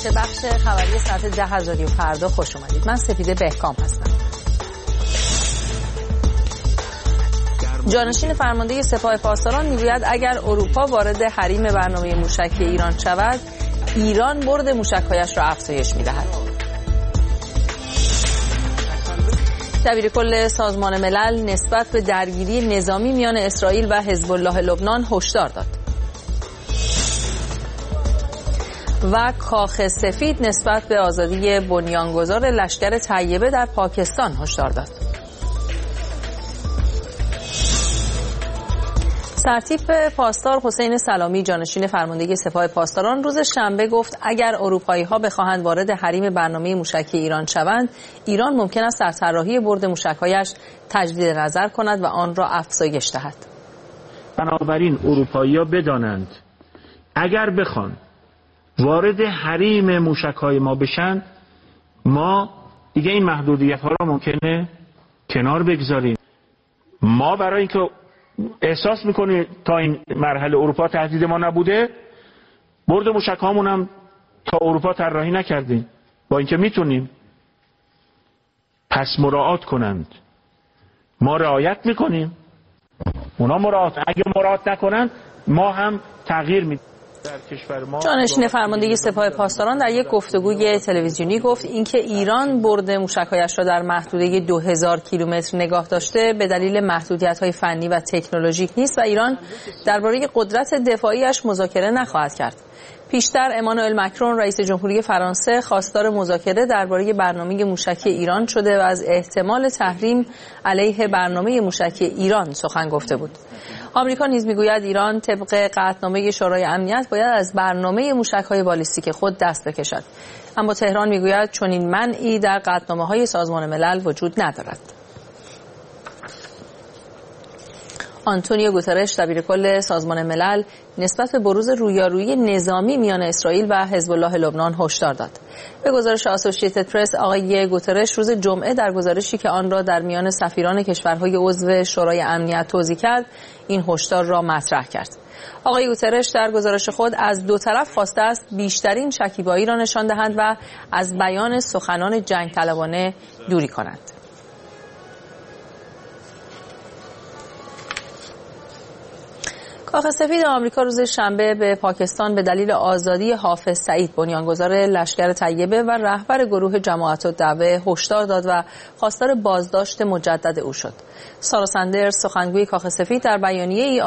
به بخش خبری ساعت 10 از رادیو فردا خوش اومدید. من سپیده بهکام هستم. جانشین فرمانده سپاه پاسداران میگوید اگر اروپا وارد حریم برنامه موشکی ایران شود، ایران برد موشک‌هایش را افزایش می‌دهد. دبیرکل سازمان ملل نسبت به درگیری نظامی میان اسرائیل و حزب الله لبنان هشدار داد. و کاخ سفید نسبت به آزادی بنیانگذار لشکر طیبه در پاکستان هشدار داد. سرتیپ پاسدار حسین سلامی جانشین فرماندهی سپاه پاسداران روز شنبه گفت اگر اروپایی‌ها بخواهند وارد حریم برنامه موشکی ایران شوند، ایران ممکن است در طراحی برد موشک‌هایش تجدید نظر کند و آن را افزایش دهد. بنابراین اروپایی‌ها بدانند اگر بخوان وارد حریم موشک‌های ما بشن، ما دیگه این محدودیت‌ها را ممکنه کنار بگذاریم. ما برای اینکه احساس میکنیم تا این مرحله اروپا تهدید ما نبوده، برد موشک‌هامون هم تا اروپا طراحی نکردیم، با اینکه میتونیم. پس مراعات کنند. ما رعایت میکنیم، اونا مراعات، اگه مراعات نکنند ما هم تغییر میدیم. جانشین فرماندهی سپاه پاسداران در یک گفتگوی تلویزیونی گفت اینکه ایران برد موشک‌هایش را در محدوده 2000 کیلومتر نگاه داشته به دلیل محدودیت‌های فنی و تکنولوژیک نیست و ایران درباره قدرت دفاعیش مذاکره نخواهد کرد. پیشتر امانوئل مکرون رئیس جمهوری فرانسه خواستار مذاکره درباره برنامه موشکی ایران شده و از احتمال تحریم علیه برنامه موشکی ایران سخن گفته بود. آمریکا نیز میگوید ایران طبق قطعنامه شورای امنیت باید از برنامه موشک‌های بالیستیک خود دست بکشد. اما تهران میگوید چنین منعی در قطعنامه‌های سازمان ملل وجود ندارد. آنتونیو گوترش دبیرکل سازمان ملل نسبت به بروز رویارویی نظامی میان اسرائیل و حزب الله لبنان هشدار داد. به گزارش اسوسییتد پرس، آقای گوترش روز جمعه در گزارشی که آن را در میان سفیران کشورهای عضو شورای امنیت توزیع کرد، این هشدار را مطرح کرد. آقای گوترش در گزارش خود از دو طرف خواسته است بیشترین شکیبایی را نشان دهند و از بیان سخنان جنگ طلبانه دوری کنند. کاخ سفید آمریکا روز شنبه به پاکستان به دلیل آزادی حافظ سعید بنیانگذار لشکر طیبه و رهبر گروه جماعت الدعوه هشدار داد و خواستار بازداشت مجدد او شد. سارا سندرز سخنگوی کاخ سفید در بیانیه‌ای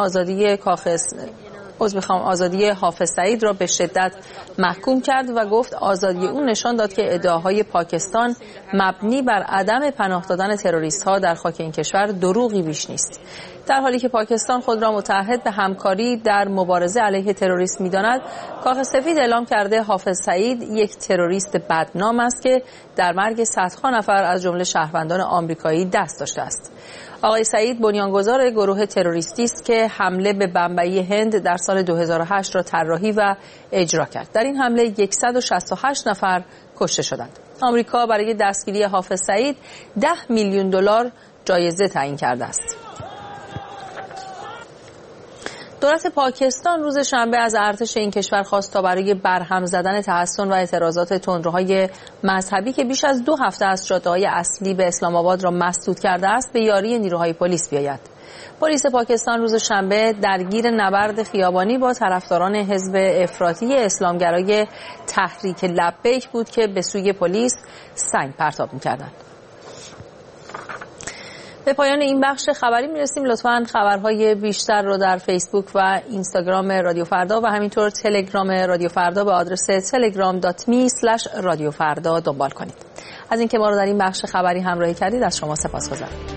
آزادی حافظ سعید را به شدت محکوم کرد و گفت آزادی او نشان داد که ادعاهای پاکستان مبنی بر عدم پناه دادن تروریست‌ها در خاک این کشور دروغی بیش نیست. در حالی که پاکستان خود را متعهد به همکاری در مبارزه علیه تروریسم می‌داند، کاخ سفید اعلام کرده حافظ سعید یک تروریست بدنام است که در مرگ صدها نفر از جمله شهروندان آمریکایی دست داشته است. آقای سعید بنیانگذار گروه تروریستی است که حمله به بمبئی هند در سال 2008 را طراحی و اجرا کرد. در این حمله 168 نفر کشته شدند. آمریکا برای دستگیری حافظ سعید 10 میلیون دلار جایزه تعیین کرده است. دولت پاکستان روز شنبه از ارتش این کشور خواست تا برای برهم زدن تحصن و اعتراضات تندروهای مذهبی که بیش از 2 هفته از جاده‌های اصلی به اسلام آباد را مسدود کرده است به یاری نیروهای پلیس بیاید. پلیس پاکستان روز شنبه درگیر نبرد خیابانی با طرفداران حزب افراطی اسلامگرای تحریک لبیک بود که به سوی پلیس سنگ پرتاب می‌کردند. به پایان این بخش خبری میرسیم. لطفاً خبرهای بیشتر رو در فیسبوک و اینستاگرام رادیو فردا و همینطور تلگرام رادیو فردا به آدرس telegram.me/رادیو فردا دنبال کنید. از اینکه ما رو در این بخش خبری همراهی کردید از شما سپاسگزارم.